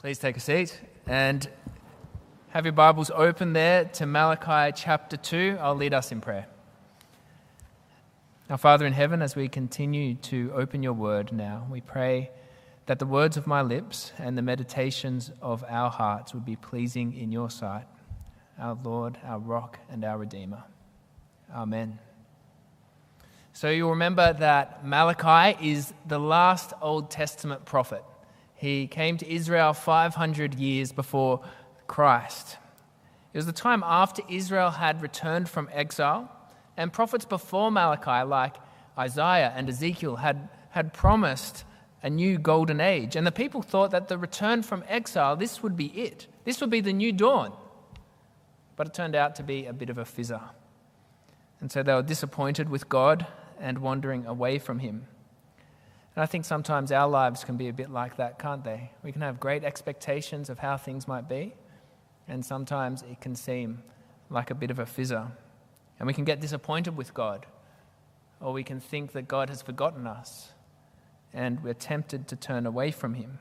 Please take a seat and have your Bibles open there to Malachi chapter 2. I'll lead us in prayer. Our Father in heaven, as we continue to open your word now, we pray that the words of my lips and the meditations of our hearts would be pleasing in your sight, our Lord, our rock, and our Redeemer. Amen. So you'll remember that Malachi is the last Old Testament prophet. He came to Israel 500 years before Christ. It was the time after Israel had returned from exile, and prophets before Malachi, like Isaiah and Ezekiel, had promised a new golden age. And the people thought that the return from exile, this would be it. This would be the new dawn. But it turned out to be a bit of a fizzer. And so they were disappointed with God and wandering away from him. And I think sometimes our lives can be a bit like that, can't they? We can have great expectations of how things might be, and sometimes it can seem like a bit of a fizzer. And we can get disappointed with God, or we can think that God has forgotten us, and we're tempted to turn away from him.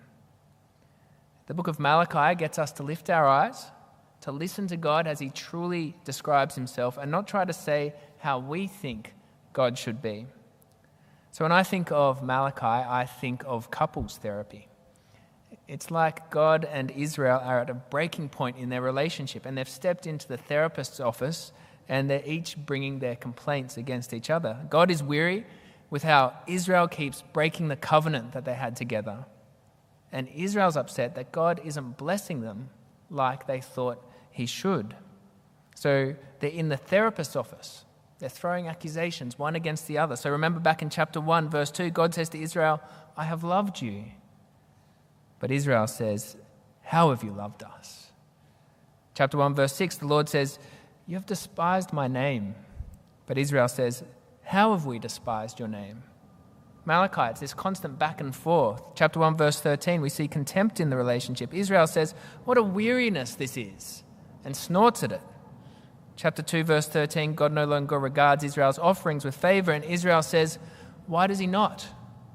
The book of Malachi gets us to lift our eyes, to listen to God as he truly describes himself, and not try to say how we think God should be. So when I think of Malachi, I think of couples therapy. It's like God and Israel are at a breaking point in their relationship, and they've stepped into the therapist's office, and they're each bringing their complaints against each other. God is weary with how Israel keeps breaking the covenant that they had together. And Israel's upset that God isn't blessing them like they thought he should. So they're in the therapist's office. They're throwing accusations one against the other. So remember back in chapter 1, verse 2, God says to Israel, I have loved you. But Israel says, how have you loved us? Chapter 1, verse 6, the Lord says, you have despised my name. But Israel says, how have we despised your name? Malachi, it's this constant back and forth. Chapter 1, verse 13, we see contempt in the relationship. Israel says, what a weariness this is, and snorts at it. Chapter 2, verse 13, God no longer regards Israel's offerings with favor, and Israel says, why does he not?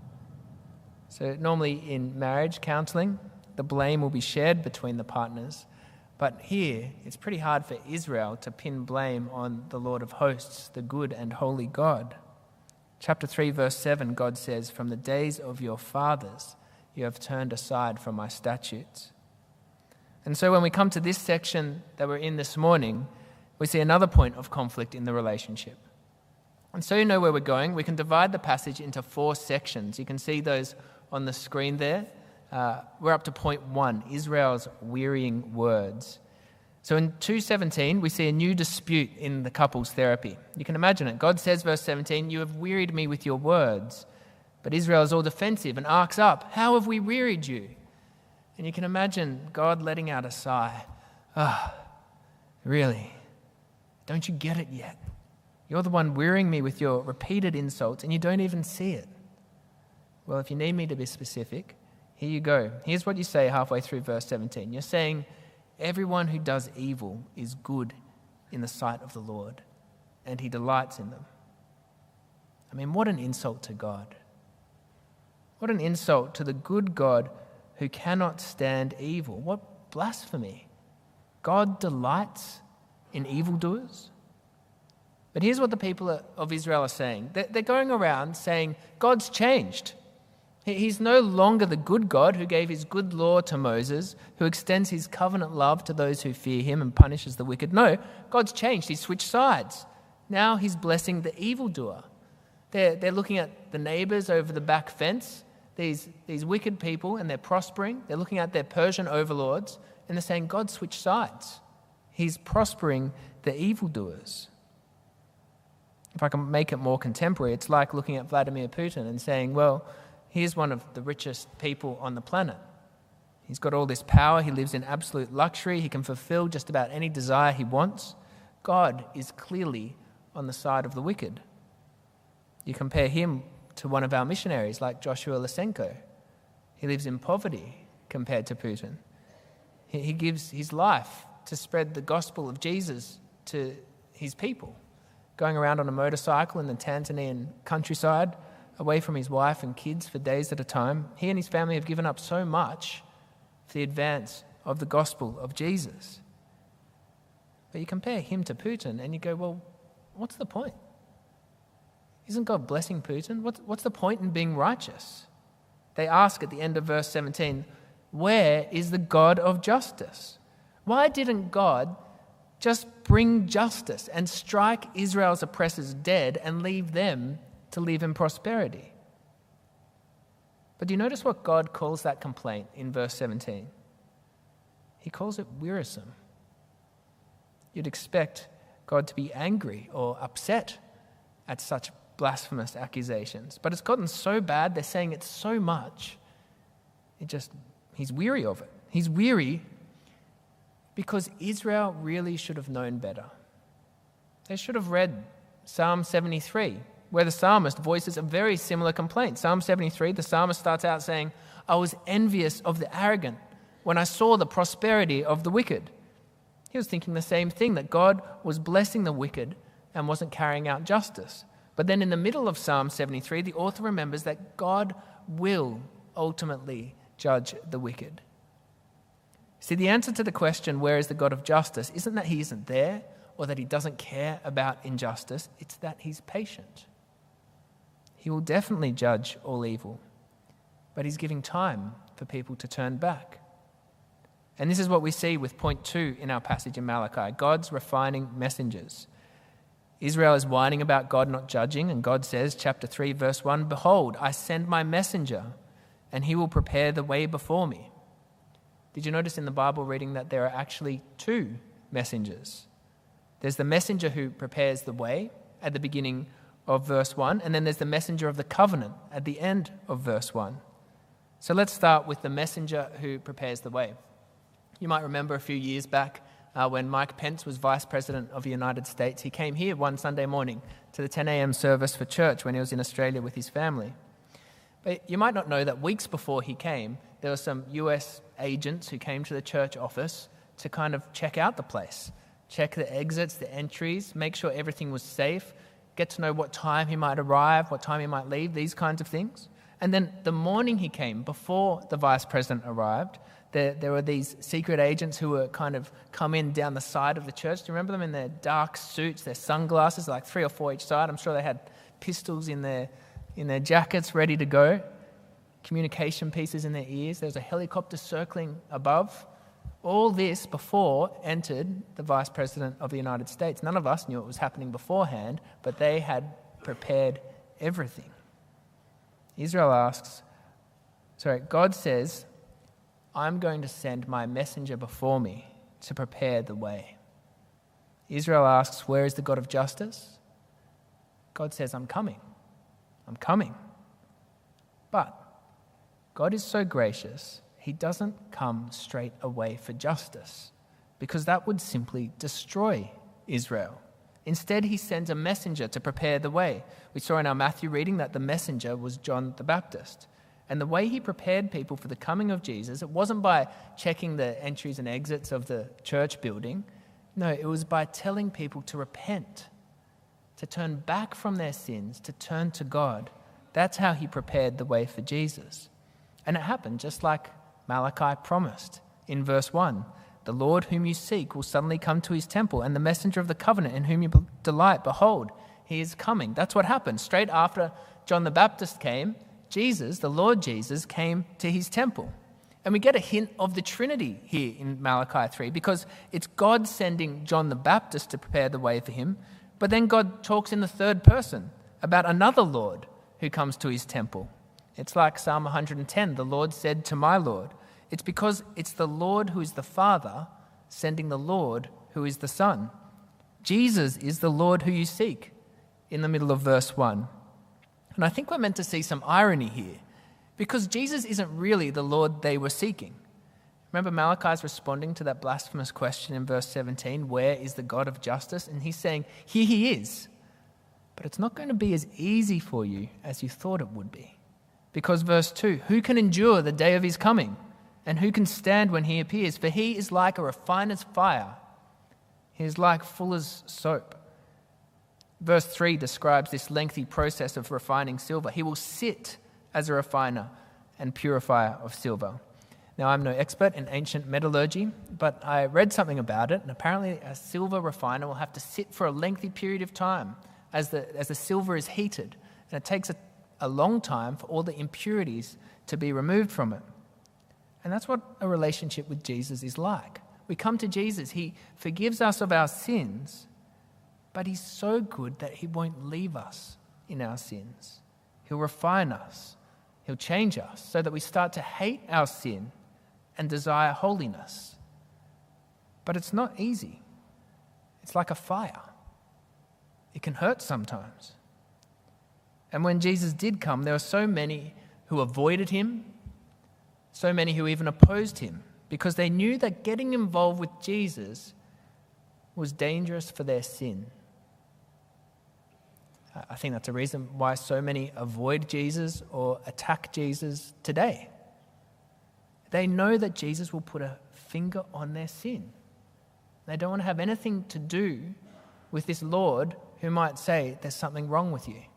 So normally in marriage counseling, the blame will be shared between the partners, but here it's pretty hard for Israel to pin blame on the Lord of hosts, the good and holy God. Chapter 3, verse 7, God says, from the days of your fathers you have turned aside from my statutes. And so when we come to this section that we're in this morning, we see another point of conflict in the relationship. And so you know where we're going. We can divide the passage into 4 sections. You can see those on the screen there. We're up to point 1, Israel's wearying words. So in 2:17, we see a new dispute in the couples therapy. You can imagine it. God says, verse 17, you have wearied me with your words. But Israel is all defensive and arcs up, how have we wearied you? And you can imagine God letting out a sigh. Really? Don't you get it yet? You're the one wearying me with your repeated insults, and you don't even see it. Well, if you need me to be specific, here you go. Here's what you say halfway through verse 17. You're saying, everyone who does evil is good in the sight of the Lord, and he delights in them. I mean, what an insult to God. What an insult to the good God who cannot stand evil. What blasphemy. God delights in evildoers. But here's what the people of Israel are saying. They're going around saying, God's changed. He's no longer the good God who gave his good law to Moses, who extends his covenant love to those who fear him and punishes the wicked. No, God's changed. He's switched sides. Now he's blessing the evildoer. They're looking at the neighbors over the back fence, these wicked people, and they're prospering. They're looking at their Persian overlords, and they're saying, God switched sides. He's prospering the evildoers. If I can make it more contemporary, it's like looking at Vladimir Putin and saying, well, here's one of the richest people on the planet. He's got all this power. He lives in absolute luxury. He can fulfill just about any desire he wants. God is clearly on the side of the wicked. You compare him to one of our missionaries like Joshua Lysenko. He lives in poverty compared to Putin. He gives his life to spread the gospel of Jesus to his people, going around on a motorcycle in the Tanzanian countryside, away from his wife and kids for days at a time. He and his family have given up so much for the advance of the gospel of Jesus. But you compare him to Putin and you go, well, what's the point? Isn't God blessing Putin? What's the point in being righteous? They ask at the end of verse 17, where is the God of justice? Why didn't God just bring justice and strike Israel's oppressors dead and leave them to live in prosperity? But do you notice what God calls that complaint in verse 17? He calls it wearisome. You'd expect God to be angry or upset at such blasphemous accusations. But it's gotten so bad, they're saying it so much, he's weary of it. He's weary because Israel really should have known better. They should have read Psalm 73, where the psalmist voices a very similar complaint. Psalm 73, the psalmist starts out saying, I was envious of the arrogant when I saw the prosperity of the wicked. He was thinking the same thing, that God was blessing the wicked and wasn't carrying out justice. But then in the middle of Psalm 73, the author remembers that God will ultimately judge the wicked. See, the answer to the question, where is the God of justice, isn't that he isn't there or that he doesn't care about injustice. It's that he's patient. He will definitely judge all evil, but he's giving time for people to turn back. And this is what we see with point 2 in our passage in Malachi, God's refining messengers. Israel is whining about God not judging, and God says, chapter 3, verse 1, behold, I send my messenger, and he will prepare the way before me. Did you notice in the Bible reading that there are actually 2 messengers? There's the messenger who prepares the way at the beginning of verse 1, and then there's the messenger of the covenant at the end of verse 1. So let's start with the messenger who prepares the way. You might remember a few years back when Mike Pence was Vice President of the United States. He came here one Sunday morning to the 10 a.m. service for church when he was in Australia with his family. But you might not know that weeks before he came, there were some US agents who came to the church office to kind of check out the place, check the exits, the entries, make sure everything was safe, get to know what time he might arrive, what time he might leave, these kinds of things. And then the morning he came, before the vice president arrived, there were these secret agents who were kind of come in down the side of the church. Do you remember them in their dark suits, their sunglasses, like 3 or 4 each side? I'm sure they had pistols in their jackets ready to go, communication pieces in their ears. There was a helicopter circling above. All this before entered the Vice President of the United States. None of us knew it was happening beforehand, but they had prepared everything. God says, I'm going to send my messenger before me to prepare the way. Israel asks, where is the God of justice? God says, I'm coming. I'm coming. But God is so gracious, he doesn't come straight away for justice, because that would simply destroy Israel. Instead, he sends a messenger to prepare the way. We saw in our Matthew reading that the messenger was John the Baptist. And the way he prepared people for the coming of Jesus, it wasn't by checking the entries and exits of the church building. No, it was by telling people to repent, to turn back from their sins, to turn to God. That's how he prepared the way for Jesus. And it happened just like Malachi promised in verse 1. The Lord whom you seek will suddenly come to his temple, and the messenger of the covenant in whom you delight, behold, he is coming. That's what happened. Straight after John the Baptist came, Jesus, the Lord Jesus, came to his temple. And we get a hint of the Trinity here in Malachi 3, because it's God sending John the Baptist to prepare the way for him, but then God talks in the third person about another Lord who comes to his temple. It's like Psalm 110, the Lord said to my Lord. It's because it's the Lord who is the Father sending the Lord who is the Son. Jesus is the Lord who you seek in the middle of verse 1. And I think we're meant to see some irony here, because Jesus isn't really the Lord they were seeking. Remember, Malachi's responding to that blasphemous question in verse 17, where is the God of justice? And he's saying, here he is. But it's not going to be as easy for you as you thought it would be. Because verse 2, who can endure the day of his coming? And who can stand when he appears? For he is like a refiner's fire. He is like fuller's soap. Verse 3 describes this lengthy process of refining silver. He will sit as a refiner and purifier of silver. Now, I'm no expert in ancient metallurgy, but I read something about it, and apparently a silver refiner will have to sit for a lengthy period of time as the silver is heated, and it takes a long time for all the impurities to be removed from it. And that's what a relationship with Jesus is like. We come to Jesus, he forgives us of our sins, but he's so good that he won't leave us in our sins. He'll refine us, he'll change us so that we start to hate our sin and desire holiness. But it's not easy. It's like a fire. It can hurt sometimes. And when Jesus did come, there were so many who avoided him, so many who even opposed him, because they knew that getting involved with Jesus was dangerous for their sin. I think that's a reason why so many avoid Jesus or attack Jesus today. They know that Jesus will put a finger on their sin. They don't want to have anything to do with this Lord who might say, there's something wrong with you.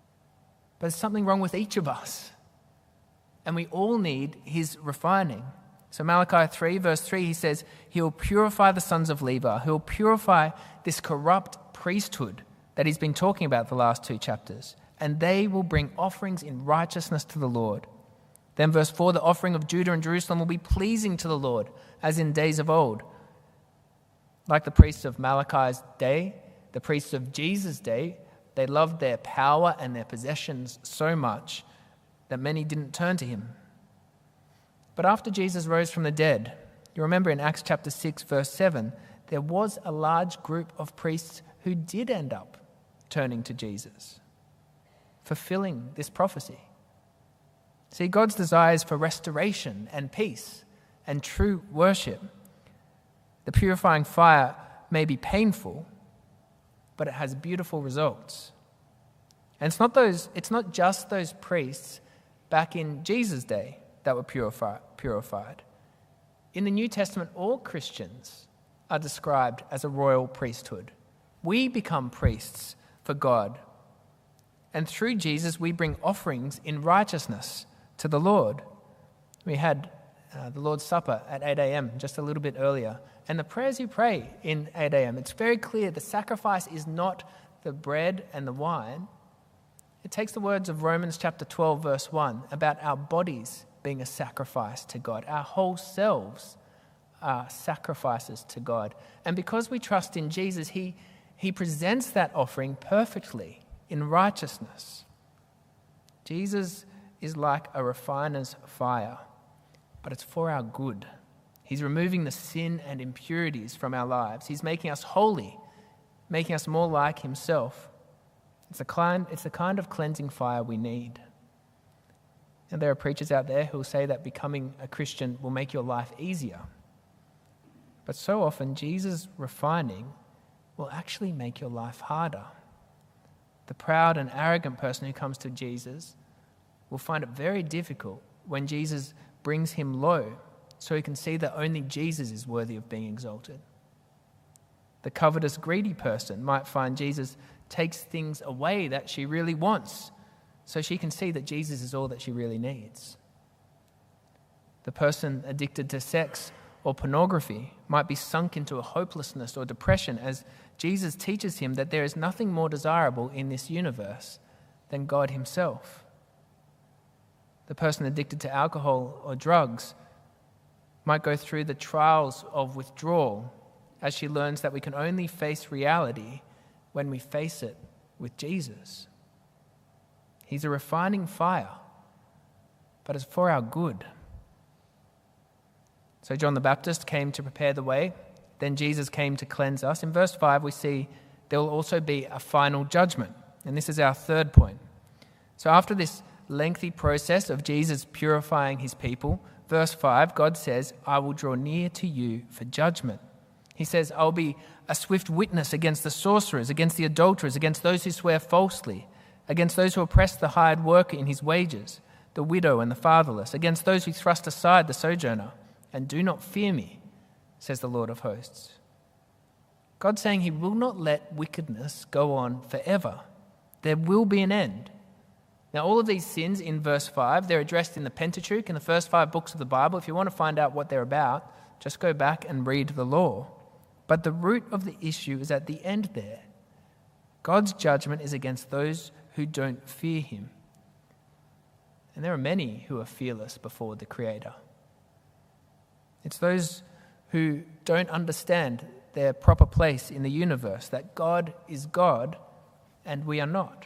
But there's something wrong with each of us. And we all need his refining. So Malachi 3 verse 3, he says, he will purify the sons of Levi. He will purify this corrupt priesthood that he's been talking about the last 2 chapters. And they will bring offerings in righteousness to the Lord. Then verse 4, the offering of Judah and Jerusalem will be pleasing to the Lord, as in days of old. Like the priests of Malachi's day, the priests of Jesus' day, they loved their power and their possessions so much that many didn't turn to him. But after Jesus rose from the dead, you remember in Acts chapter 6, verse 7, there was a large group of priests who did end up turning to Jesus, fulfilling this prophecy. See, God's desire is for restoration and peace and true worship. The purifying fire may be painful, but it has beautiful results. And it's not just those priests back in Jesus' day that were purified. In the New Testament, all Christians are described as a royal priesthood. We become priests for God. And through Jesus, we bring offerings in righteousness to the Lord. We had the Lord's Supper at 8 a.m. just a little bit earlier. And the prayers you pray in 8 a.m., it's very clear the sacrifice is not the bread and the wine. It takes the words of Romans chapter 12, verse 1, about our bodies being a sacrifice to God. Our whole selves are sacrifices to God. And because we trust in Jesus, he presents that offering perfectly in righteousness. Jesus is like a refiner's fire, but it's for our good. He's removing the sin and impurities from our lives. He's making us holy, making us more like himself. It's the kind of cleansing fire we need. And there are preachers out there who will say that becoming a Christian will make your life easier. But so often, Jesus' refining will actually make your life harder. The proud and arrogant person who comes to Jesus will find it very difficult when Jesus brings him low so he can see that only Jesus is worthy of being exalted. The covetous, greedy person might find Jesus takes things away that she really wants so she can see that Jesus is all that she really needs. The person addicted to sex or pornography might be sunk into a hopelessness or depression as Jesus teaches him that there is nothing more desirable in this universe than God himself. The person addicted to alcohol or drugs might go through the trials of withdrawal as she learns that we can only face reality when we face it with Jesus. He's a refining fire, but it's for our good. So John the Baptist came to prepare the way, then Jesus came to cleanse us. In verse 5 we see there will also be a final judgment, and this is our third point. So after this lengthy process of Jesus purifying his people, verse 5, God says, I will draw near to you for judgment. He says, I'll be a swift witness against the sorcerers, against the adulterers, against those who swear falsely, against those who oppress the hired worker in his wages, the widow and the fatherless, against those who thrust aside the sojourner, and do not fear me, says the Lord of hosts. God's saying he will not let wickedness go on forever. There will be an end. Now, all of these sins in verse 5, they're addressed in the Pentateuch, in the first 5 books of the Bible. If you want to find out what they're about, just go back and read the law. But the root of the issue is at the end there. God's judgment is against those who don't fear him. And there are many who are fearless before the Creator. It's those who don't understand their proper place in the universe, that God is God and we are not.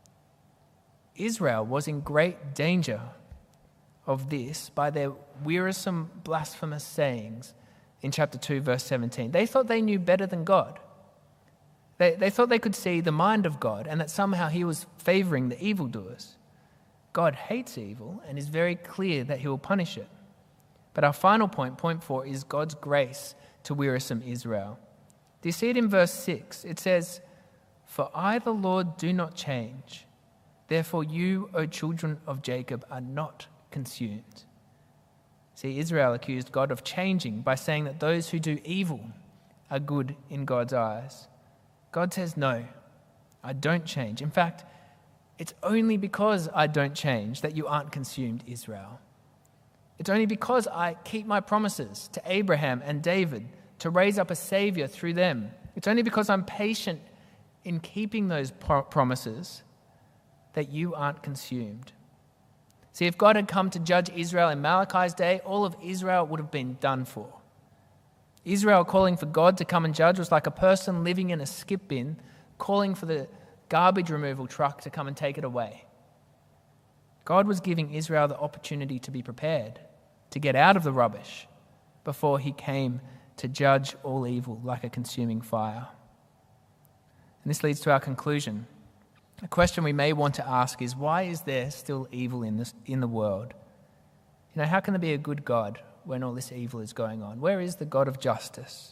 Israel was in great danger of this by their wearisome, blasphemous sayings in chapter 2, verse 17. They thought they knew better than God. They thought they could see the mind of God and that somehow he was favoring the evildoers. God hates evil and is very clear that he will punish it. But our final point, point 4, is God's grace to wearisome Israel. Do you see it in verse 6? It says, "For I, the Lord, do not change. Therefore you, O children of Jacob, are not consumed." See, Israel accused God of changing by saying that those who do evil are good in God's eyes. God says, no, I don't change. In fact, it's only because I don't change that you aren't consumed, Israel. It's only because I keep my promises to Abraham and David to raise up a Savior through them. It's only because I'm patient in keeping those promises that you aren't consumed. See, if God had come to judge Israel in Malachi's day, all of Israel would have been done for. Israel calling for God to come and judge was like a person living in a skip bin calling for the garbage removal truck to come and take it away. God was giving Israel the opportunity to be prepared, to get out of the rubbish before he came to judge all evil like a consuming fire. And this leads to our conclusion. A question we may want to ask is, why is there still evil in the world? You know, how can there be a good God when all this evil is going on? Where is the God of justice?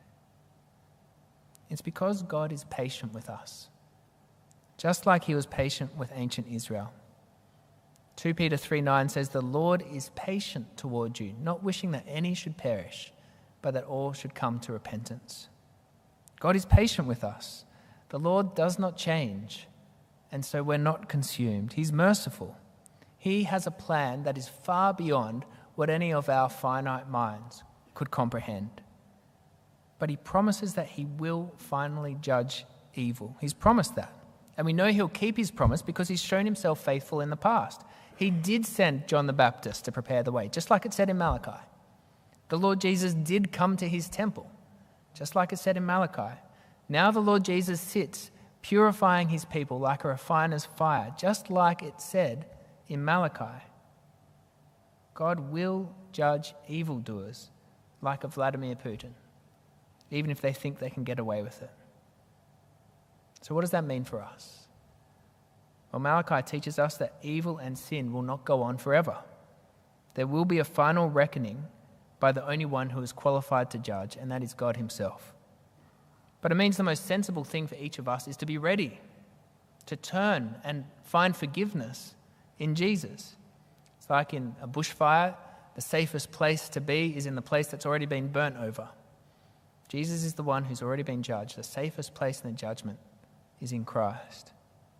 It's because God is patient with us, just like he was patient with ancient Israel. 2 Peter 3:9 says, "The Lord is patient toward you, not wishing that any should perish, but that all should come to repentance." God is patient with us. The Lord does not change, and so we're not consumed. He's merciful. He has a plan that is far beyond what any of our finite minds could comprehend. But he promises that he will finally judge evil. He's promised that. And we know he'll keep his promise because he's shown himself faithful in the past. He did send John the Baptist to prepare the way, just like it said in Malachi. The Lord Jesus did come to his temple, just like it said in Malachi. Now the Lord Jesus sits purifying his people like a refiner's fire, just like it said in Malachi. God will judge evildoers like a Vladimir Putin, even if they think they can get away with it. So what does that mean for us? Well, Malachi teaches us that evil and sin will not go on forever. There will be a final reckoning by the only one who is qualified to judge, and that is God himself. But it means the most sensible thing for each of us is to be ready to turn and find forgiveness in Jesus. It's like in a bushfire, the safest place to be is in the place that's already been burnt over. Jesus is the one who's already been judged. The safest place in the judgment is in Christ.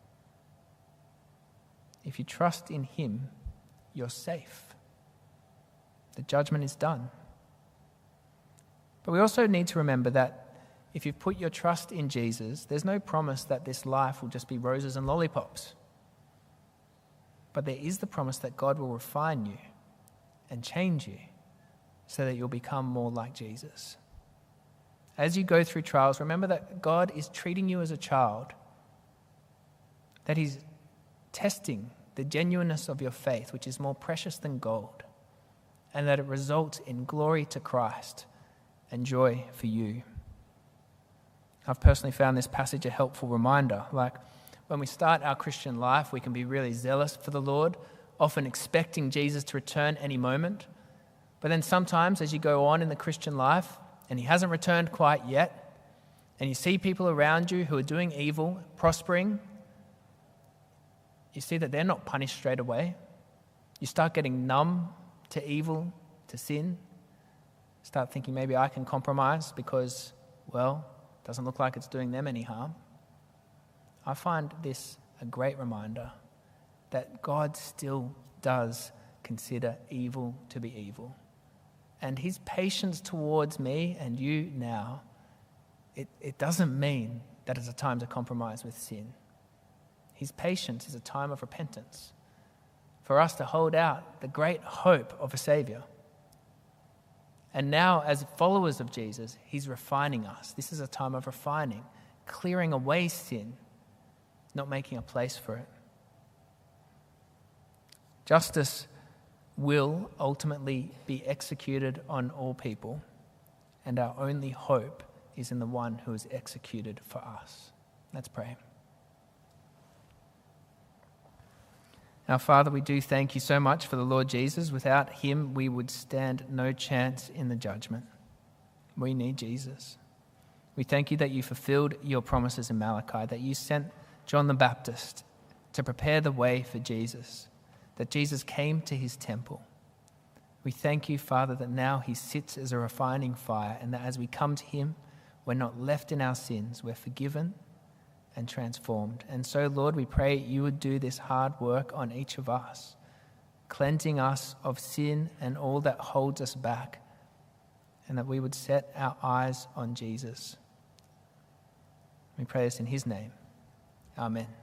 If you trust in him, you're safe. The judgment is done. But we also need to remember that if you've put your trust in Jesus, there's no promise that this life will just be roses and lollipops. But there is the promise that God will refine you and change you so that you'll become more like Jesus. As you go through trials, remember that God is treating you as a child, that he's testing the genuineness of your faith, which is more precious than gold, and that it results in glory to Christ and joy for you. I've personally found this passage a helpful reminder. Like when we start our Christian life, we can be really zealous for the Lord, often expecting Jesus to return any moment. But then sometimes as you go on in the Christian life and he hasn't returned quite yet, and you see people around you who are doing evil, prospering, you see that they're not punished straight away. You start getting numb to evil, to sin. Start thinking maybe I can compromise because, well, it doesn't look like it's doing them any harm. I find this a great reminder that God still does consider evil to be evil. And his patience towards me and you now, it doesn't mean that it's a time to compromise with sin. His patience is a time of repentance for us to hold out the great hope of a Savior. And now, as followers of Jesus, he's refining us. This is a time of refining, clearing away sin, not making a place for it. Justice will ultimately be executed on all people, and our only hope is in the one who is executed for us. Let's pray. Our Father, we do thank you so much for the Lord Jesus. Without him, we would stand no chance in the judgment. We need Jesus. We thank you that you fulfilled your promises in Malachi, that you sent John the Baptist to prepare the way for Jesus, that Jesus came to his temple. We thank you, Father, that now he sits as a refining fire, and that as we come to him, we're not left in our sins, we're forgiven and transformed. And so, Lord, we pray you would do this hard work on each of us, cleansing us of sin and all that holds us back, and that we would set our eyes on Jesus. We pray this in his name. Amen.